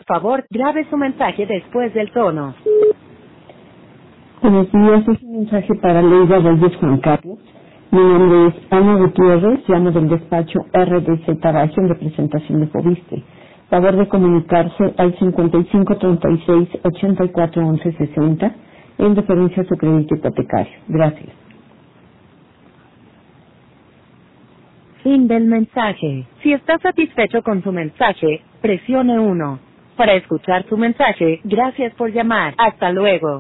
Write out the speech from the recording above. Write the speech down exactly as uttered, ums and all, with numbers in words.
favor, grabe su mensaje después del tono. Buenos días, es un mensaje para Leida Reyes Juan Carlos. Mi nombre es Ana Gutiérrez, llamo del despacho R D Z Bajo en representación de Fobiste. Favor de comunicarse al cincuenta y cinco treinta y seis ochenta y cuatro once sesenta en referencia a su crédito hipotecario. Gracias. Fin del mensaje. Si está satisfecho con su mensaje, presione uno. Para escuchar su mensaje, gracias por llamar. Hasta luego.